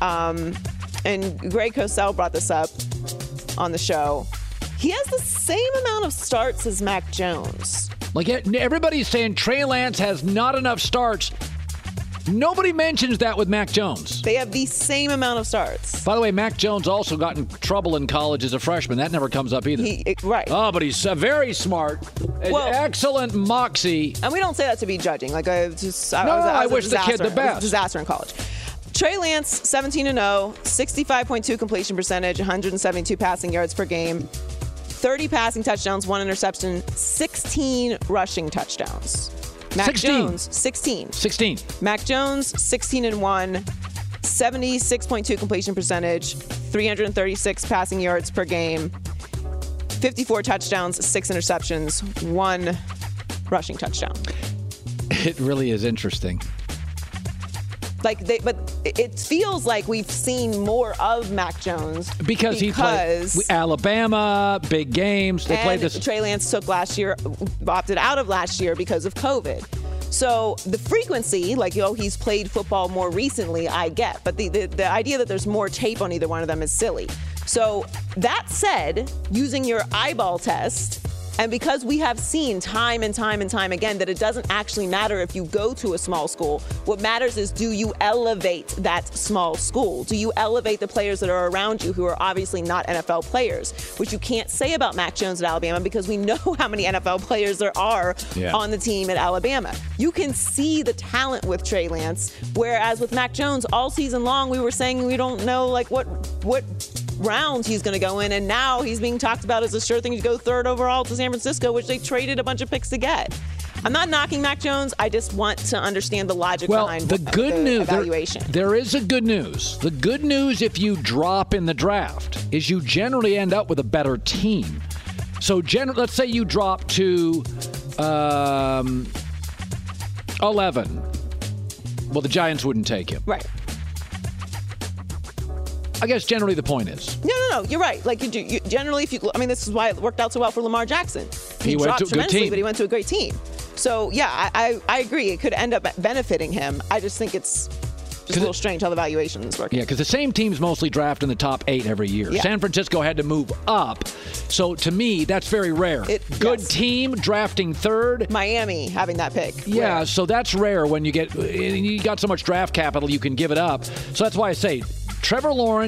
and Greg Cosell brought this up on the show, he has the same amount of starts as Mac Jones. Like, everybody's saying Trey Lance has not enough starts. Nobody mentions that with Mac Jones. They have the same amount of starts. By the way, Mac Jones also got in trouble in college as a freshman. That never comes up either. Right. Oh, but he's very smart. Excellent moxie. And we don't say that to be judging. Like, I wish the kid the best. It was a disaster in college. Trey Lance, 17-0, 65.2 completion percentage, 172 passing yards per game, 30 passing touchdowns, 1 interception, 16 rushing touchdowns. Mac Jones, 16. Mac Jones, 16-1, 76.2 completion percentage, 336 passing yards per game, 54 touchdowns, 6 interceptions, 1 rushing touchdown. It really is interesting. But it feels like we've seen more of Mac Jones because he played Alabama, big games. They played this. Trey Lance opted out of last year because of COVID. So the frequency, he's played football more recently, I get. But the idea that there's more tape on either one of them is silly. So that said, using your eyeball test, and because we have seen time and time and time again that it doesn't actually matter if you go to a small school. What matters is, do you elevate that small school? Do you elevate the players that are around you who are obviously not NFL players, which you can't say about Mac Jones at Alabama because we know how many NFL players there are on the team at Alabama. You can see the talent with Trey Lance, whereas with Mac Jones, all season long we were saying we don't know what rounds he's going to go in, and now he's being talked about as a sure thing to go 3rd overall to San Francisco, which they traded a bunch of picks to get. I'm not knocking Mac Jones. I just want to understand the logic behind the evaluation. There is a good news. The good news, if you drop in the draft, is you generally end up with a better team. So let's say you drop to 11. Well, the Giants wouldn't take him. Right. I guess generally the point is. No, you're right. Like, generally, this is why it worked out so well for Lamar Jackson. He went to a good team. But he went to a great team. So, yeah, I agree. It could end up benefiting him. I just think it's just a little strange how the valuations work. Yeah, because the same teams mostly draft in the top 8 every year. Yeah. San Francisco had to move up. So, to me, that's very rare. Good team drafting 3rd. Miami having that pick. Yeah, rare. So that's rare when you got so much draft capital you can give it up. So that's why I say Trevor Lawrence,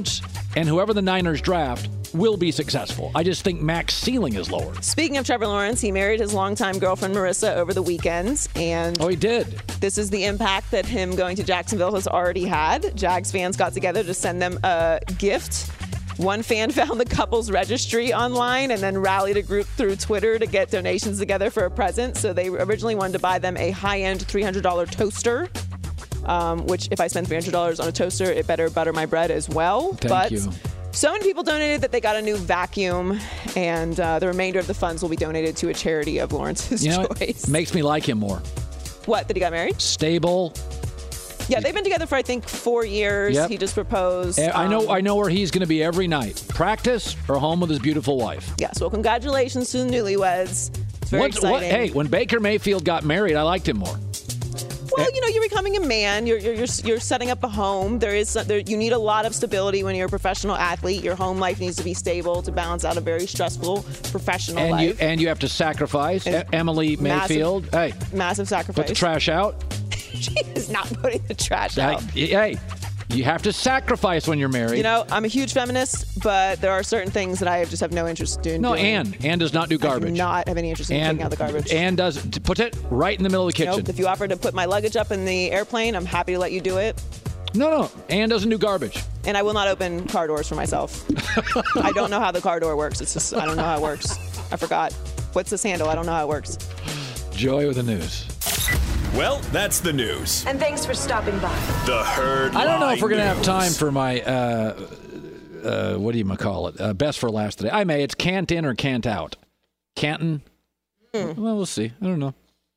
and whoever the Niners draft will be successful. I just think Mac's ceiling is lower. Speaking of Trevor Lawrence, he married his longtime girlfriend Marissa over the weekend, and he did. This is the impact that him going to Jacksonville has already had. Jags fans got together to send them a gift. One fan found the couple's registry online and then rallied a group through Twitter to get donations together for a present. So they originally wanted to buy them a high-end $300 toaster, which if I spend $300 on a toaster, it better butter my bread as well. Thank you. So many people donated that they got a new vacuum, and the remainder of the funds will be donated to a charity of Lawrence's choice. Makes me like him more. What, that he got married? Stable. Yeah, they've been together for, I think, 4 years. Yep. He just proposed. I know where he's going to be every night. Practice or home with his beautiful wife. Yes, well, congratulations to the newlyweds. It's very exciting. Hey, when Baker Mayfield got married, I liked him more. Well, you're becoming a man. You're setting up a home. You need a lot of stability when you're a professional athlete. Your home life needs to be stable to balance out a very stressful professional life. And you have to sacrifice. Emily Mayfield. Massive sacrifice. Put the trash out. She is not putting the trash out. Hey, you have to sacrifice when you're married. I'm a huge feminist, but there are certain things that I just have no interest in doing. Ann does not do garbage. I do not have any interest in taking out the garbage. Ann does. Put it right in the middle of the kitchen. Nope. If you offer to put my luggage up in the airplane, I'm happy to let you do it. No. Ann doesn't do garbage. And I will not open car doors for myself. I don't know how the car door works. It's just, I don't know how it works. I forgot. What's this handle? I don't know how it works. Joy with the news. Well, that's the news. And thanks for stopping by. The Herd. I don't know if we're going to have time for my, what do you call it? Best for last today. I may. It's cant in or cant out. Canton? Well, we'll see. I don't know.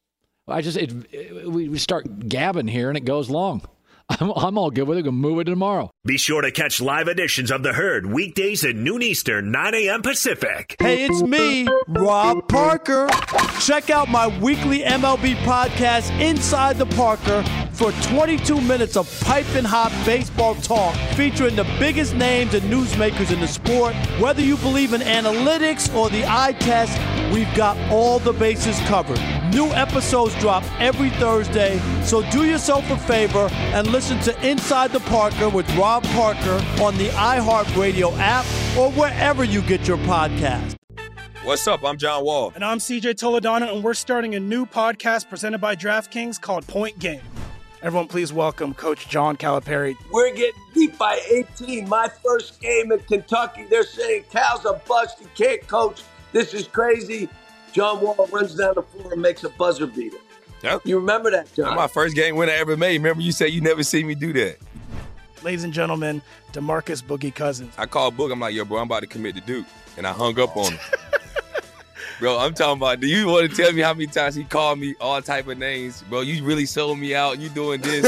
We start gabbing here and it goes long. I'm all good with it. We'll move it tomorrow. Be sure to catch live editions of The Herd weekdays at noon Eastern, 9 a.m. Pacific. Hey, it's me, Rob Parker. Check out my weekly MLB podcast, Inside the Parker, for 22 minutes of piping hot baseball talk featuring the biggest names and newsmakers in the sport. Whether you believe in analytics or the eye test, we've got all the bases covered. New episodes drop every Thursday, so do yourself a favor and listen to Inside the Parker with Rob Parker on the iHeartRadio app or wherever you get your podcast. What's up? I'm John Wall. And I'm CJ Toledano, and we're starting a new podcast presented by DraftKings called Point Game. Everyone, please welcome Coach John Calipari. We're getting beat by 18. My first game in Kentucky, they're saying Cal's a bust. He can't coach. This is crazy. John Wall runs down the floor and makes a buzzer beater. Yep. You remember that, John? That's my first game winner I ever made. Remember you said you never see me do that. Ladies and gentlemen, DeMarcus Boogie Cousins. I called Boog. I'm like, yo, bro, I'm about to commit to Duke. And I hung up on him. Bro, I'm talking about, do you want to tell me how many times he called me all type of names? Bro, you really sold me out. You doing this.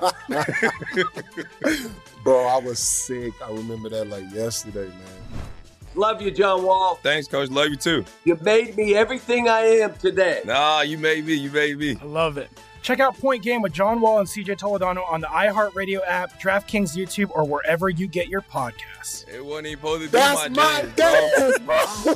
Bro, I was sick. I remember that like yesterday, man. Love you, John Wall. Thanks, Coach. Love you, too. You made me everything I am today. Nah, you made me. I love it. Check out Point Game with John Wall and CJ Toledano on the iHeartRadio app, DraftKings YouTube, or wherever you get your podcasts. It wasn't even supposed to be That's my dance, bro.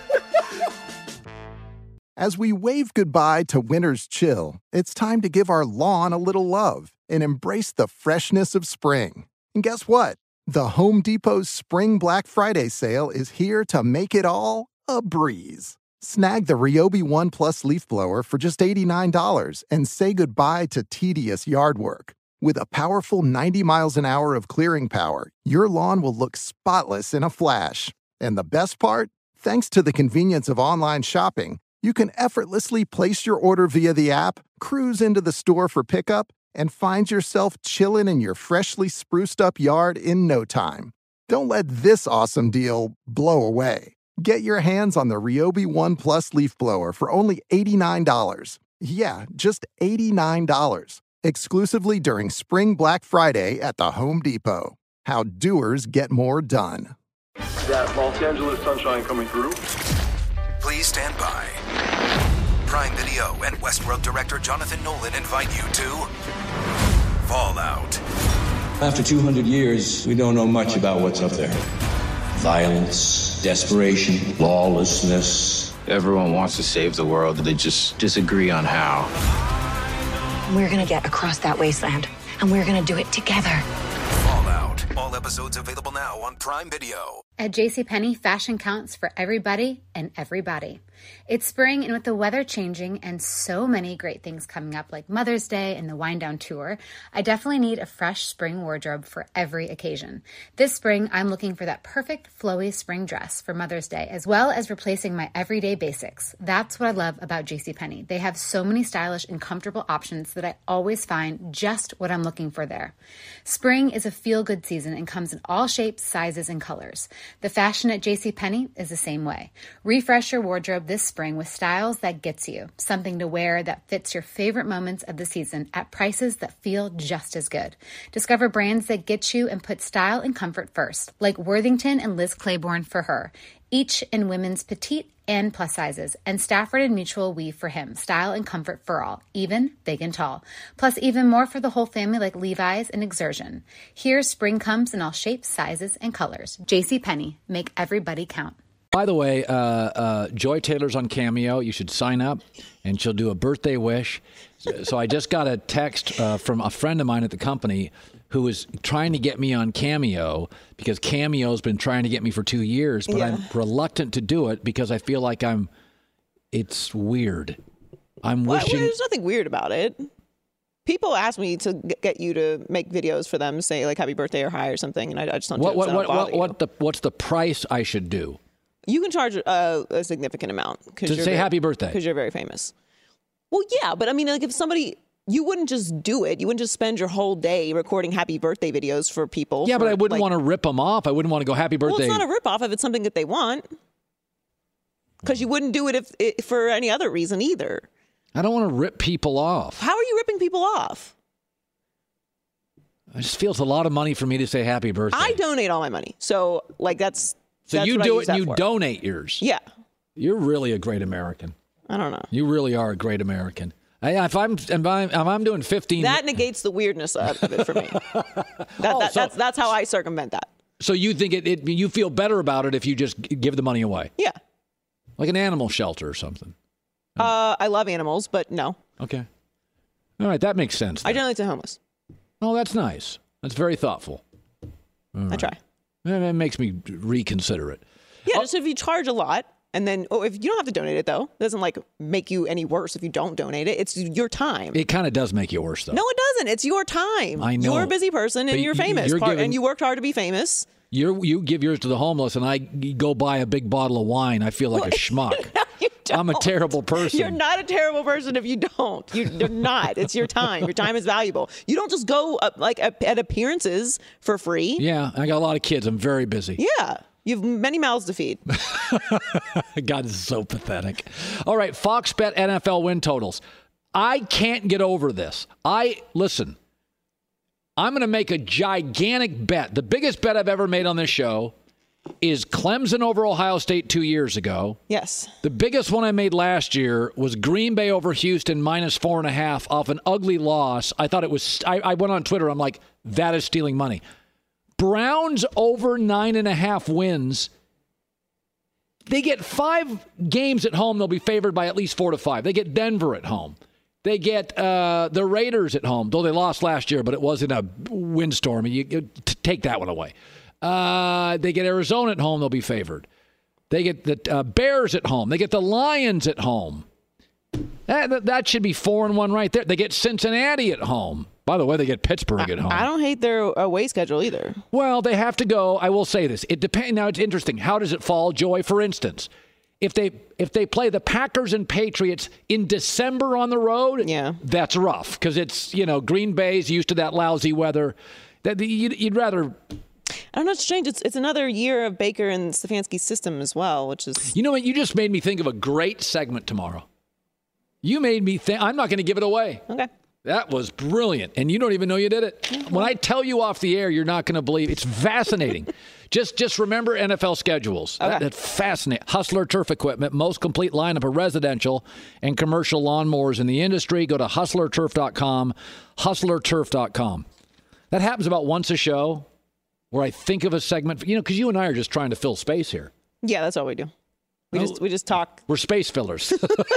As we wave goodbye to winter's chill, it's time to give our lawn a little love and embrace the freshness of spring. And guess what? The Home Depot's Spring Black Friday sale is here to make it all a breeze. Snag the Ryobi One Plus leaf blower for just $89 and say goodbye to tedious yard work. With a powerful 90 miles an hour of clearing power, your lawn will look spotless in a flash. And the best part? Thanks to the convenience of online shopping, you can effortlessly place your order via the app, cruise into the store for pickup, and find yourself chilling in your freshly spruced up yard in no time. Don't let this awesome deal blow away. Get your hands on the Ryobi One Plus leaf blower for only $89. Yeah, just $89. Exclusively during Spring Black Friday at the Home Depot. How doers get more done. That Los Angeles sunshine coming through. Please stand by. Prime Video and Westworld director Jonathan Nolan invite you to Fallout. After 200 years, we don't know much about what's up there. Violence, desperation, lawlessness. Everyone wants to save the world, they just disagree on how. We're gonna get across that wasteland, and we're gonna do it together. Fallout. All episodes available now on Prime Video. At JCPenney, fashion counts for everybody and everybody. It's spring, and with the weather changing and so many great things coming up like Mother's Day and the Wind Down Tour, I definitely need a fresh spring wardrobe for every occasion. This spring, I'm looking for that perfect flowy spring dress for Mother's Day, as well as replacing my everyday basics. That's what I love about JCPenney. They have so many stylish and comfortable options that I always find just what I'm looking for there. Spring is a feel-good season and comes in all shapes, sizes, and colors. The fashion at JCPenney is the same way. Refresh your wardrobe this spring with styles that gets you, something to wear that fits your favorite moments of the season at prices that feel just as good. Discover brands that get you and put style and comfort first, like Worthington and Liz Claiborne for her, each in women's petite and plus sizes, and Stafford and Mutual weave for him, style and comfort for all, even big and tall. Plus even more for the whole family like Levi's and Exertion. Here, spring comes in all shapes, sizes, and colors. JCPenney, make everybody count. By the way, Joy Taylor's on Cameo. You should sign up, and she'll do a birthday wish. So I just got a text from a friend of mine at the company who is trying to get me on Cameo because Cameo's been trying to get me for 2 years, but I'm reluctant to do it because I feel like it's weird. I'm wishing... Well, there's nothing weird about it. People ask me to get you to make videos for them, say like happy birthday or hi or something, and I just don't do it. What's the price I should do? You can charge a significant amount. To say happy birthday. Because you're very famous. Well, yeah, but I mean, like if somebody... You wouldn't just do it. You wouldn't just spend your whole day recording happy birthday videos for people. Yeah, but I wouldn't want to rip them off. I wouldn't want to go happy birthday. Well, it's not a rip off if it's something that they want. Because you wouldn't do it for any other reason either. I don't want to rip people off. How are you ripping people off? It just feels a lot of money for me to say happy birthday. I donate all my money. So, like, that's you do it and you for. donate yours. Yeah. You're really a great American. I don't know. You really are a great American. If I'm doing 15... That negates the weirdness of it for me. That's how I circumvent that. So you think you feel better about it if you just give the money away? Yeah. Like an animal shelter or something? I love animals, but no. Okay. All right, that makes sense. I donate to homeless. Oh, that's nice. That's very thoughtful. I try. That makes me reconsider it. Yeah, just if you charge a lot... And then, if you don't have to donate it, though. It doesn't, make you any worse if you don't donate it. It's your time. It kind of does make you worse, though. No, it doesn't. It's your time. I know. You're a busy person, and you're famous. And you worked hard to be famous. You give yours to the homeless, and I go buy a big bottle of wine. I feel like a schmuck. No, you don't. I'm a terrible person. You're not a terrible person if you don't. You're not. It's your time. Your time is valuable. You don't just go, at appearances for free. Yeah, I got a lot of kids. I'm very busy. Yeah. You have many mouths to feed. God, this is so pathetic. All right, Fox Bet NFL win totals. I can't get over this. Listen, I'm going to make a gigantic bet. The biggest bet I've ever made on this show is Clemson over Ohio State 2 years ago. Yes. The biggest one I made last year was Green Bay over Houston -4.5 off an ugly loss. I thought it was, I went on Twitter. I'm like, that is stealing money. Browns over 9.5 wins. They get 5 games at home. They'll be favored by at least 4 to 5. They get Denver at home. They get the Raiders at home, though they lost last year, but it wasn't a windstorm. You take that one away. They get Arizona at home. They'll be favored. They get the Bears at home. They get the Lions at home. That should be 4-1 right there. They get Cincinnati at home. By the way, they get Pittsburgh at home. I don't hate their away schedule either. Well, they have to go. I will say this. It depends. Now, it's interesting. How does it fall, Joy? For instance, if they play the Packers and Patriots in December on the road, that's rough because it's, Green Bay's used to that lousy weather. That you'd rather. I don't know. It's strange. It's another year of Baker and Stefanski's system as well, which is. You know what? You just made me think of a great segment tomorrow. You made me think. I'm not going to give it away. Okay. That was brilliant, and you don't even know you did it. Mm-hmm. When I tell you off the air, you're not going to believe. It's fascinating. Just remember NFL schedules. Okay. That's fascinating. Hustler Turf Equipment, most complete lineup of residential and commercial lawnmowers in the industry. Go to hustlerturf.com, hustlerturf.com. That happens about once a show where I think of a segment, because you and I are just trying to fill space here. Yeah, that's all we do. We just talk. We're space fillers.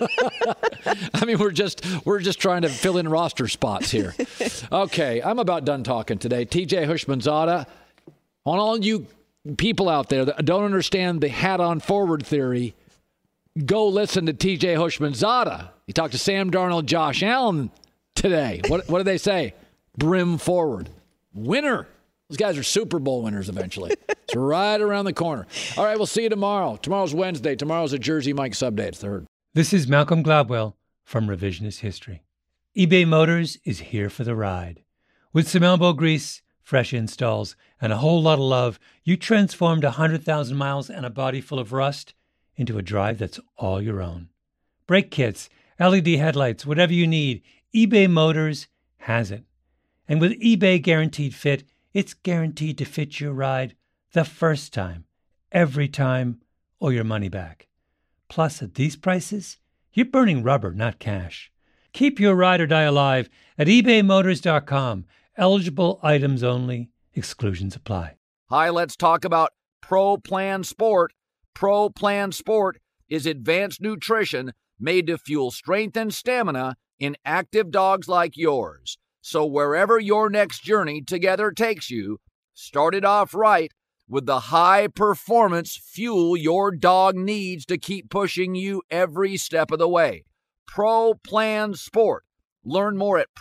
I mean, we're just trying to fill in roster spots here. Okay, I'm about done talking today. TJ Hushmanzada, On all you people out there that don't understand the hat-on forward theory, go listen to TJ Houshmandzadeh. He talked to Sam Darnold, Josh Allen today. What did they say? Brim forward. Winner. Those guys are Super Bowl winners eventually. It's right around the corner. All right, we'll see you tomorrow. Tomorrow's Wednesday. Tomorrow's a Jersey Mike sub day. It's the Herd. This is Malcolm Gladwell from Revisionist History. eBay Motors is here for the ride. With some elbow grease, fresh installs, and a whole lot of love, you transformed 100,000 miles and a body full of rust into a drive that's all your own. Brake kits, LED headlights, whatever you need, eBay Motors has it. And with eBay Guaranteed Fit, it's guaranteed to fit your ride the first time, every time, or your money back. Plus, at these prices, you're burning rubber, not cash. Keep your ride or die alive at ebaymotors.com. Eligible items only. Exclusions apply. Hi, let's talk about Pro Plan Sport. Pro Plan Sport is advanced nutrition made to fuel strength and stamina in active dogs like yours. So wherever your next journey together takes you, start it off right with the high-performance fuel your dog needs to keep pushing you every step of the way. Pro Plan Sport. Learn more at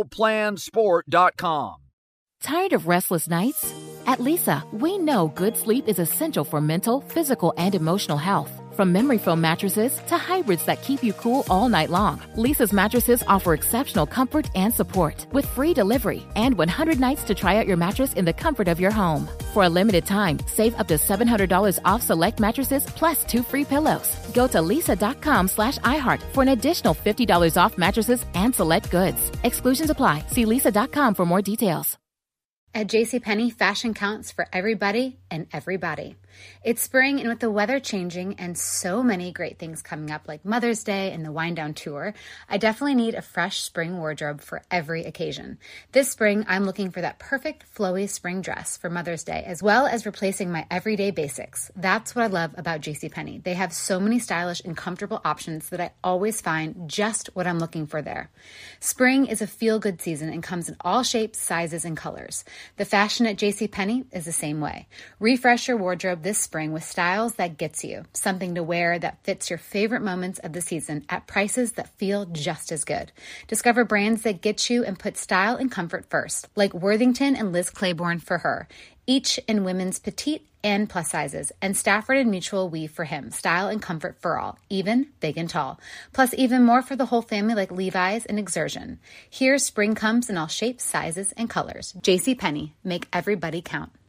ProPlansport.com. Tired of restless nights? At Leesa, we know good sleep is essential for mental, physical, and emotional health. From memory foam mattresses to hybrids that keep you cool all night long, Leesa's mattresses offer exceptional comfort and support with free delivery and 100 nights to try out your mattress in the comfort of your home. For a limited time, save up to $700 off select mattresses plus 2 free pillows. Go to leesa.com/iHeart for an additional $50 off mattresses and select goods. Exclusions apply. See leesa.com for more details. At JCPenney, fashion counts for everybody and everybody. It's spring, and with the weather changing and so many great things coming up like Mother's Day and the Wind Down Tour, I definitely need a fresh spring wardrobe for every occasion. This spring, I'm looking for that perfect flowy spring dress for Mother's Day, as well as replacing my everyday basics. That's what I love about JCPenney. They have so many stylish and comfortable options that I always find just what I'm looking for there. Spring is a feel-good season and comes in all shapes, sizes, and colors. The fashion at JCPenney is the same way. Refresh your wardrobe this spring with styles that gets you, something to wear that fits your favorite moments of the season at prices that feel just as good. Discover brands that get you and put style and comfort first, like Worthington and Liz Claiborne for her, each in women's petite and plus sizes, and Stafford and Mutual weave for him, style and comfort for all, even big and tall. Plus even more for the whole family like Levi's and Exertion. Here, spring comes in all shapes, sizes, and colors. JCPenney, make everybody count.